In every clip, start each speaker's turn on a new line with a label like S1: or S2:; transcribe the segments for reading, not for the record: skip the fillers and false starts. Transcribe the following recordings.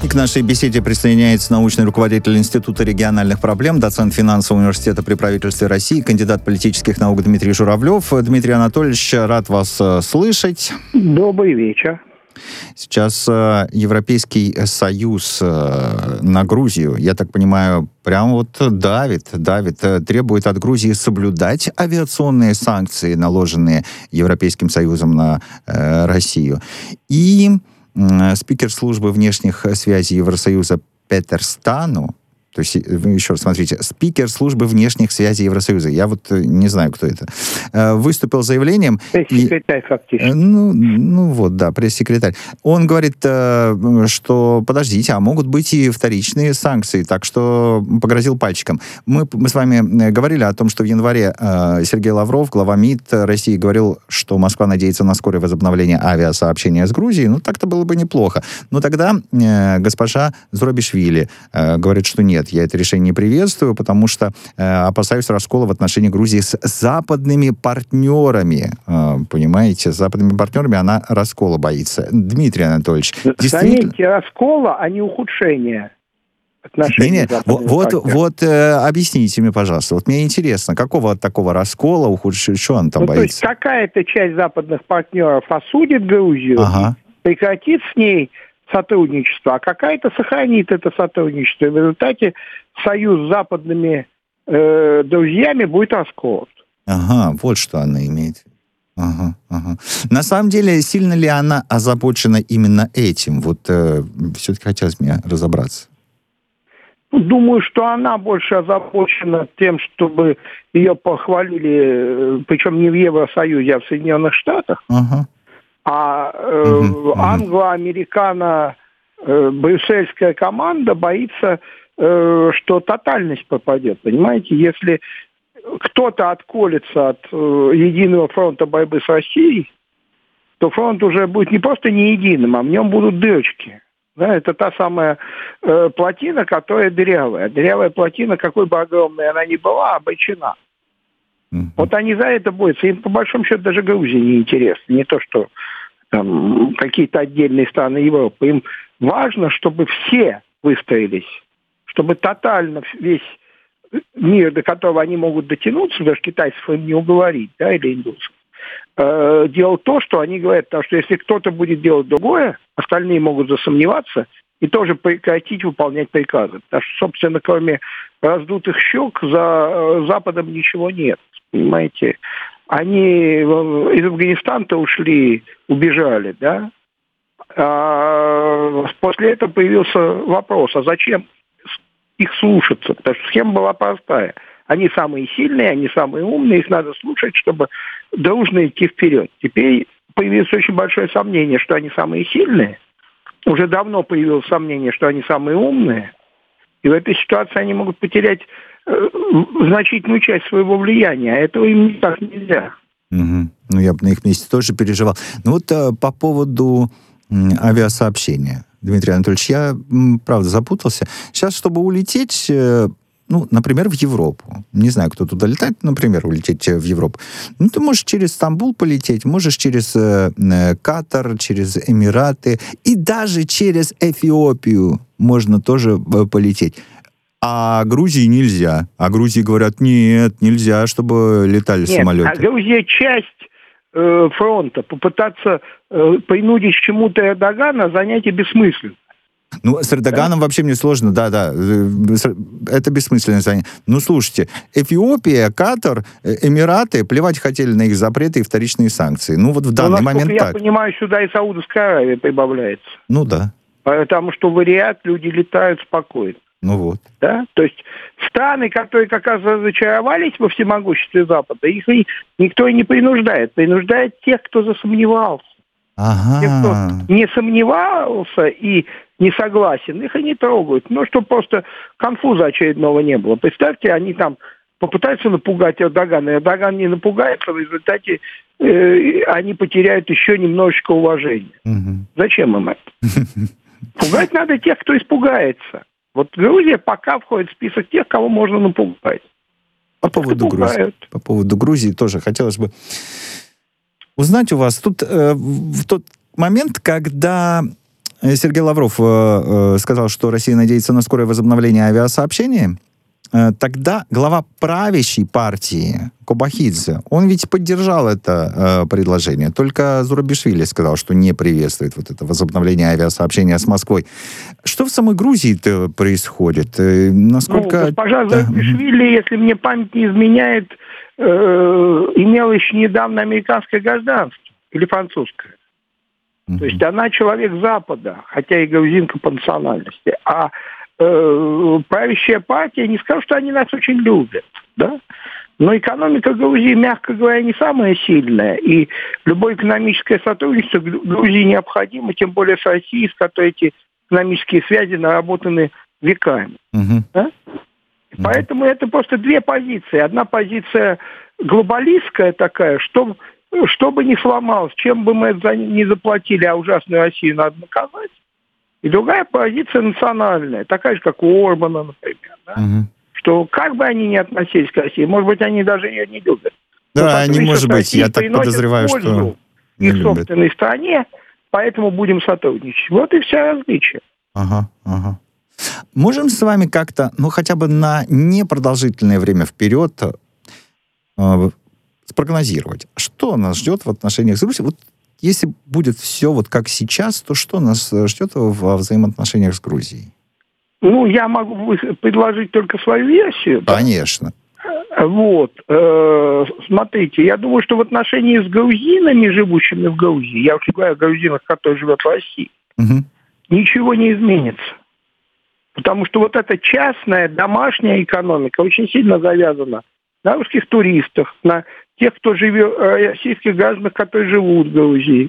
S1: И к нашей беседе присоединяется научный руководитель Института региональных проблем, доцент финансового университета при правительстве России, кандидат политических наук Дмитрий Журавлев. Дмитрий Анатольевич, рад вас слышать.
S2: Добрый вечер.
S1: Сейчас Европейский Союз на Грузию, я так понимаю, прям вот давит, требует от Грузии соблюдать авиационные санкции, наложенные Европейским Союзом на Россию. И спикер службы внешних связей Евросоюза Петер Стану, то есть, еще раз смотрите, спикер службы внешних связей Евросоюза, я вот не знаю, кто это, выступил с заявлением...
S2: Пресс-секретарь, фактически.
S1: Ну вот, да, пресс-секретарь. Он говорит, что, подождите, а могут быть и вторичные санкции, так что погрозил пальчиком. Мы с вами говорили о том, что в январе Сергей Лавров, глава МИД России, говорил, что Москва надеется на скорое возобновление авиасообщения с Грузией. Ну, так-то было бы неплохо. Но тогда госпожа Зурабишвили говорит, что нет, я это решение не приветствую, потому что опасаюсь раскола в отношении Грузии с западными партнерами. Понимаете, с западными партнерами она раскола боится. Дмитрий Анатольевич, действительно...
S2: Заметьте, раскола, а не ухудшения отношений.
S1: Нет, вот объясните мне, пожалуйста. Вот мне интересно, какого такого раскола, ухудшения, что он там боится?
S2: То есть какая-то часть западных партнеров осудит Грузию, прекратит с ней сотрудничество, а какая-то сохранит это сотрудничество. И в результате союз с западными друзьями будет расколот.
S1: Ага, вот что она имеет. Ага. На самом деле, сильно ли она озабочена именно этим? Вот все-таки хотелось мне разобраться.
S2: Думаю, что она больше озабочена тем, чтобы ее похвалили, причем не в Евросоюзе, а в Соединенных Штатах. А англо-американо-брюссельская команда боится, что тотальность попадет. Понимаете, если кто-то отколется от единого фронта борьбы с Россией, то фронт уже будет не просто не единым, а в нем будут дырочки. Да, это та самая плотина, которая дырявая. Дырявая плотина, какой бы огромной она ни была, обречена. Вот они за это борются. Им, по большому счету, даже Грузия не интересна. Не то, что там какие-то отдельные страны Европы. Им важно, чтобы все выстроились, чтобы тотально весь мир, до которого они могут дотянуться, даже китайцев им не уговорить, да, или индусов, делал то, что они говорят. Потому что если кто-то будет делать другое, остальные могут засомневаться и тоже прекратить выполнять приказы. Потому что, собственно, кроме раздутых щек, за Западом ничего нет. Понимаете? Они из Афганистана-то убежали, да? После этого появился вопрос, а зачем их слушаться? Потому что схема была простая. Они самые сильные, они самые умные, их надо слушать, чтобы дружно идти вперед. Теперь появилось очень большое сомнение, что они самые сильные. Уже давно появилось сомнение, что они самые умные. И в этой ситуации они могут потерять значительную часть своего влияния. А этого им никак нельзя.
S1: Ну, я бы на их месте тоже переживал. Ну, вот по поводу авиасообщения, Дмитрий Анатольевич, я, правда, запутался. Сейчас, чтобы улететь, ну, например, в Европу. Не знаю, кто туда летает, например, улететь в Европу. Ну, ты можешь через Стамбул полететь, можешь через Катар, через Эмираты, и даже через Эфиопию можно тоже полететь. А Грузии нельзя. А Грузии говорят, нет, нельзя, чтобы летали самолеты.
S2: А Грузия часть фронта. Попытаться принудить к чему-то Эрдогана занятие бессмысленно.
S1: Ну, с Эрдоганом вообще мне сложно, да. Это бессмысленное занятие. Ну, слушайте, Эфиопия, Катар, Эмираты плевать хотели на их запреты и вторичные санкции. Ну, вот в данный момент так.
S2: Я понимаю, сюда и Саудовская Аравия прибавляется.
S1: Ну, да.
S2: Потому что в Риад люди летают спокойно.
S1: Ну, вот.
S2: Да? То есть страны, которые как раз разочаровались во всемогуществе Запада, их никто и не принуждает. Принуждает тех, кто засомневался. Те, кто не сомневался и не согласен, их и не трогают. Ну, чтобы просто конфуза очередного не было. Представьте, они там попытаются напугать Эрдогана. Эрдоган не напугается, в результате они потеряют еще немножечко уважения. Зачем им это? Пугать надо тех, кто испугается. Вот Грузия пока входит в список тех, кого можно напугать.
S1: По поводу Грузии тоже хотелось бы узнать у вас. Тут в тот момент, когда Сергей Лавров сказал, что Россия надеется на скорое возобновление авиасообщения. Тогда глава правящей партии Кобахидзе, он ведь поддержал это предложение. Только Зурабишвили сказал, что не приветствует вот это возобновление авиасообщения с Москвой. Что в самой Грузии-то происходит? Насколько...
S2: Госпожа Зурабишвили, если мне память не изменяет, имела еще недавно американское гражданство или французское. То есть она человек Запада, хотя и грузинка по национальности. А правящая партия, не скажу, что они нас очень любят, да? Но экономика Грузии, мягко говоря, не самая сильная. И любое экономическое сотрудничество Грузии необходимо, тем более с Россией, с которой эти экономические связи наработаны веками. Да? Поэтому это просто две позиции. Одна позиция глобалистская такая, что бы ни сломалось, чем бы мы не заплатили, а ужасную Россию надо наказать. И другая позиция национальная, такая же, как у Орбана, например. Да? Что как бы они ни относились к России, может быть, они даже ее не любят.
S1: Да, они, может быть, я так подозреваю, что
S2: не их любят. Собственной стране, поэтому будем сотрудничать. Вот и все различие.
S1: Ага. Можем с вами как-то, хотя бы на непродолжительное время вперед спрогнозировать, что нас ждет в отношениях с Грузией? Вот если будет все вот как сейчас, то что нас ждет во взаимоотношениях с Грузией?
S2: Я могу предложить только свою версию.
S1: Конечно.
S2: Вот. Смотрите, я думаю, что в отношении с грузинами, живущими в Грузии, я уж говорю о грузинах, которые живут в России, ничего не изменится. Потому что вот эта частная, домашняя экономика очень сильно завязана на русских туристах, на тех, кто живет, российских граждан, которые живут в Грузии,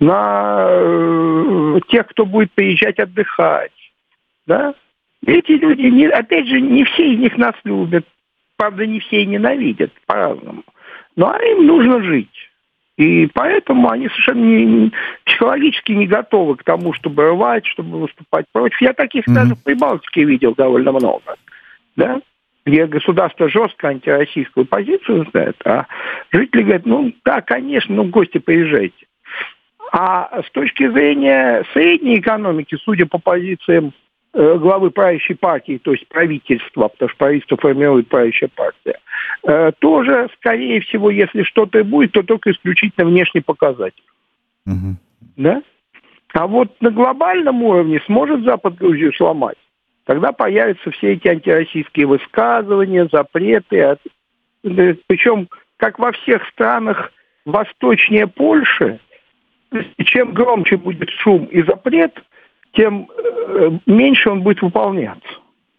S2: на тех, кто будет приезжать отдыхать. Да? Эти люди, опять же, не все из них нас любят. Правда, не все и ненавидят по-разному. Но им нужно жить. И поэтому они совершенно психологически не готовы к тому, чтобы рвать, чтобы выступать против. Я таких даже в Прибалтике видел довольно много. Да? Где государство жестко антироссийскую позицию знает, а жители говорят, да, конечно, в гости приезжайте. А с точки зрения средней экономики, судя по позициям главы правящей партии, то есть правительства, потому что правительство формирует правящая партия, тоже, скорее всего, если что-то будет, то только исключительно внешний показатель. Да? А вот на глобальном уровне сможет Запад Грузию сломать? Тогда появятся все эти антироссийские высказывания, запреты. Причем, как во всех странах восточнее Польши, чем громче будет шум и запрет, тем меньше он будет выполняться.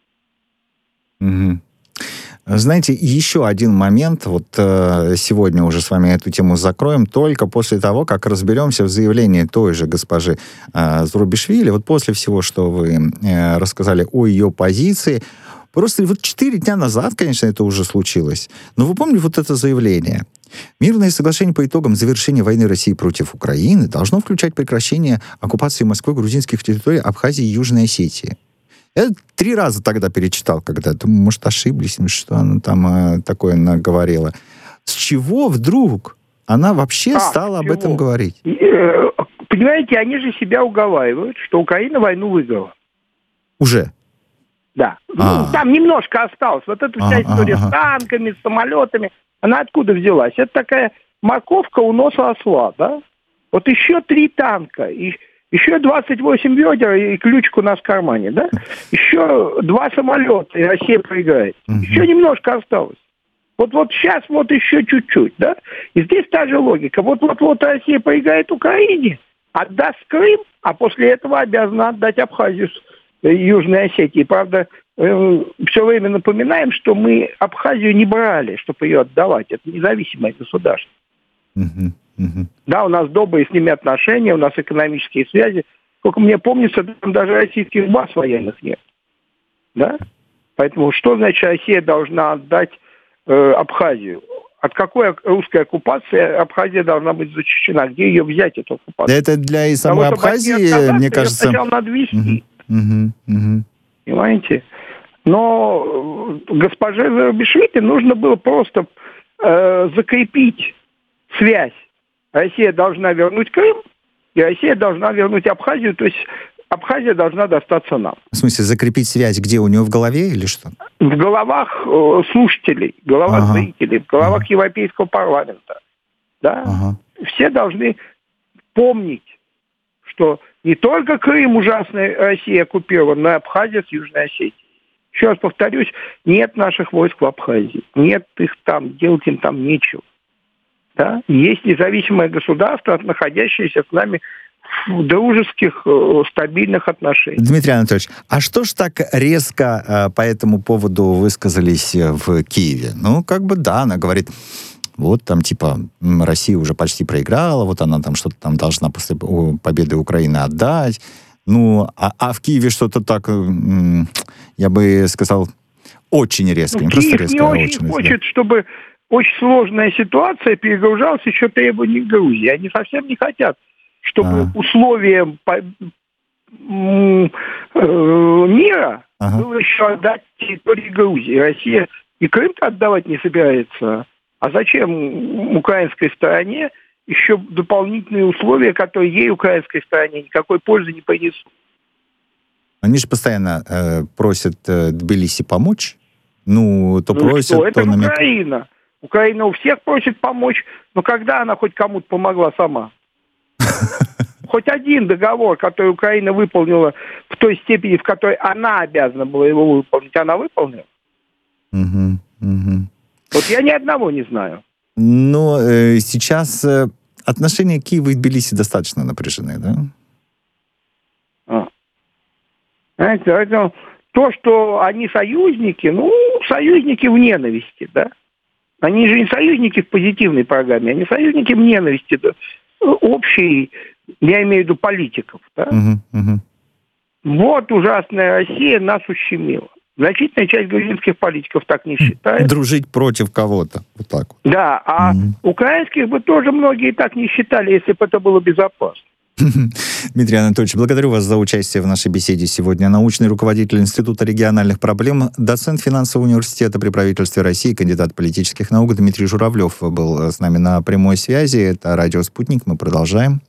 S1: Знаете, еще один момент, вот сегодня уже с вами эту тему закроем, только после того, как разберемся в заявлении той же госпожи Зурабишвили, вот после всего, что вы рассказали о ее позиции, просто вот 4 дня назад, конечно, это уже случилось, но вы помните вот это заявление? Мирное соглашение по итогам завершения войны России против Украины должно включать прекращение оккупации Москвой грузинских территорий Абхазии и Южной Осетии. Я 3 раза тогда перечитал когда-то. Может, ошиблись, что она там такое наговорила. С чего вдруг она вообще стала об этом говорить?
S2: Понимаете, они же себя уговаривают, что Украина войну выиграла.
S1: Уже?
S2: Да. Там немножко осталось. Вот эта вся история с танками, с самолетами, она откуда взялась? Это такая морковка у носа осла, да? Вот еще 3 танка, еще 28 ведер и ключик у нас в кармане, да? Еще 2 самолета, и Россия проиграет. Еще немножко осталось. Вот сейчас вот еще чуть-чуть, да? И здесь та же логика. Вот Россия проиграет Украине, отдаст Крым, а после этого обязана отдать Абхазию Южной Осетии. Правда, все время напоминаем, что мы Абхазию не брали, чтобы ее отдавать. Это независимое государство. Да, у нас добрые с ними отношения, у нас экономические связи. Сколько мне помнится, там даже российских баз военных нет. Да? Поэтому что значит Россия должна отдать Абхазию? От какой русской оккупации Абхазия должна быть защищена? Где ее взять, эту оккупацию?
S1: Это для и самой Абхазии, мне кажется...
S2: Сначала надо вести. Понимаете? Но госпоже Зурабишвили нужно было просто закрепить связь. Россия должна вернуть Крым, и Россия должна вернуть Абхазию, то есть Абхазия должна достаться нам.
S1: В смысле, закрепить связь где? У него в голове или что?
S2: В головах слушателей, в головах зрителей, в головах Европейского парламента. Да? Все должны помнить, что не только Крым ужасной России оккупирован, но и Абхазия с Южной Осетией. Еще раз повторюсь, нет наших войск в Абхазии. Нет их там, делать им там нечего. Да? Есть независимое государство, находящееся с нами в дружеских, стабильных отношениях.
S1: Дмитрий Анатольевич, а что ж так резко по этому поводу высказались в Киеве? Ну, как бы да, она говорит, вот там типа Россия уже почти проиграла, вот она там что-то там должна после победы Украины отдать. Ну, а в Киеве что-то так, я бы сказал, очень резко.
S2: Ну, Киев не очень хочет, чтобы очень сложная ситуация перегружалась еще требований Грузии. Они совсем не хотят, чтобы условием мира было еще отдать территории Грузии. Россия и Крым-то отдавать не собирается. А зачем украинской стороне еще дополнительные условия, которые ей, украинской стороне, никакой пользы не принесут?
S1: Они же постоянно просят Тбилиси помочь. Ну, то просят,
S2: что? Это
S1: то намекают.
S2: Украина. Украина у всех просит помочь. Но когда она хоть кому-то помогла сама? Хоть один договор, который Украина выполнила в той степени, в которой она обязана была его выполнить, она выполнила? Вот я ни одного не знаю.
S1: Но сейчас отношения Киева и Тбилиси достаточно напряжены, да?
S2: Знаете, это то, что они союзники, союзники в ненависти, да? Они же не союзники в позитивной программе, они союзники в ненависти, да? Общей, я имею в виду политиков, да? Вот ужасная Россия нас ущемила. Значительная часть грузинских политиков так не считает.
S1: Дружить против кого-то. Вот так вот.
S2: Да, а украинских бы тоже многие так не считали, если бы это было безопасно.
S1: Дмитрий Анатольевич, благодарю вас за участие в нашей беседе сегодня. Научный руководитель Института региональных проблем, доцент финансового университета при правительстве России, кандидат политических наук Дмитрий Журавлев был с нами на прямой связи. Это радио «Спутник». Мы продолжаем.